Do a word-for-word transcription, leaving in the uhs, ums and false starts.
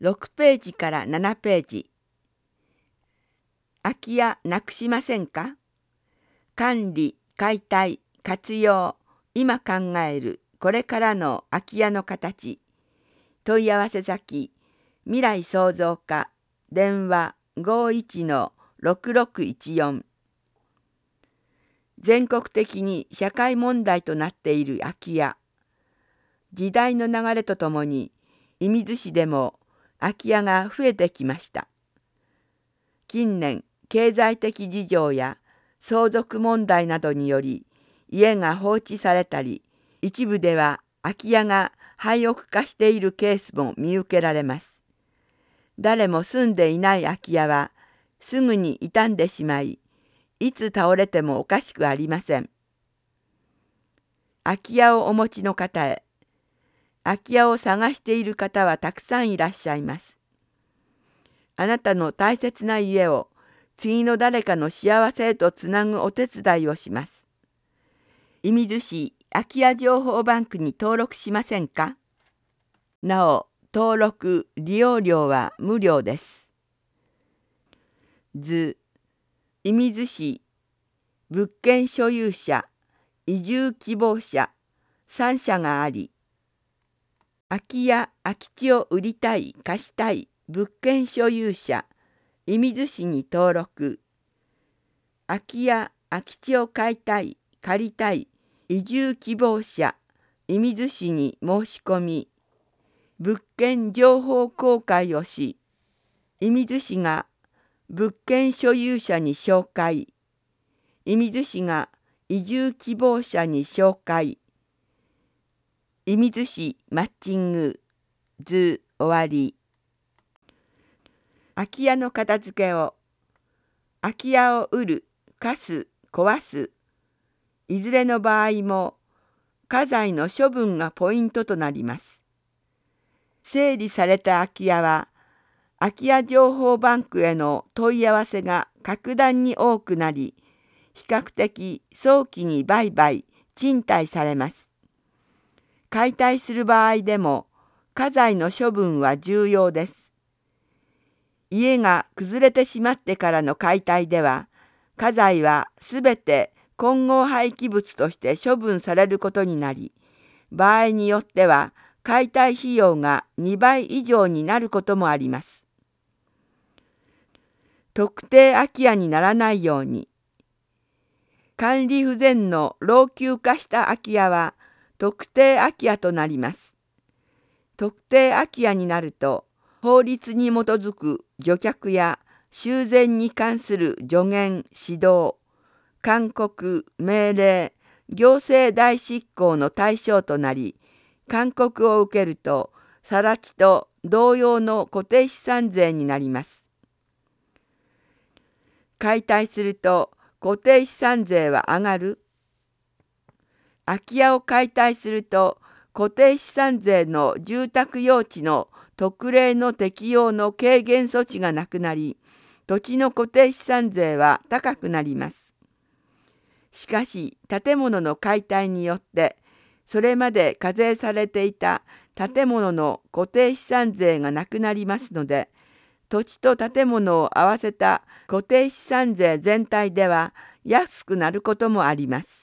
ろくページからななページ。空き家なくしませんか？管理、解体、活用、今考えるこれからの空き家の形。問い合わせ先、未来創造課、電話 ごいちのろくろくいちよん。全国的に社会問題となっている空き家。時代の流れとともに、射水市でも空き家が増えてきました。近年、経済的事情や相続問題などにより、家が放置されたり、一部では空き家が廃屋化しているケースも見受けられます。誰も住んでいない空き家は、すぐに傷んでしまい、いつ倒れてもおかしくありません。空き家をお持ちの方へ、空き家を探している方はたくさんいらっしゃいます。あなたの大切な家を次の誰かの幸せへとつなぐお手伝いをします。射水市空き家情報バンクに登録しませんか？なお、登録・利用料は無料です。図、射水市物件所有者、移住希望者、さん社があり、空き家・空き地を売りたい・貸したい物件所有者、射水市に登録。空き家・空き地を買いたい・借りたい移住希望者、射水市に申し込み、物件情報公開をし、射水市が物件所有者に紹介、射水市が移住希望者に紹介。射水市マッチング図終わり。空き家の片付けを。空き家を売る、貸す、壊す。いずれの場合も家財の処分がポイントとなります。整理された空き家は、空き家情報バンクへの問い合わせが格段に多くなり、比較的早期に売買・賃貸されます。解体する場合でも、家財の処分は重要です。家が崩れてしまってからの解体では、家財はすべて混合廃棄物として処分されることになり、場合によっては解体費用がにばい以上になることもあります。特定空き家にならないように。管理不全の老朽化した空き家は特定空き家となります。特定空き家になると、法律に基づく除却や修繕に関する助言・指導、勧告・命令、行政代執行の対象となり、勧告を受けると、更地と同様の固定資産税になります。解体すると固定資産税は上がる。空き家を解体すると、固定資産税の住宅用地の特例の適用の軽減措置がなくなり、土地の固定資産税は高くなります。しかし、建物の解体によって、それまで課税されていた建物の固定資産税がなくなりますので、土地と建物を合わせた固定資産税全体では安くなることもあります。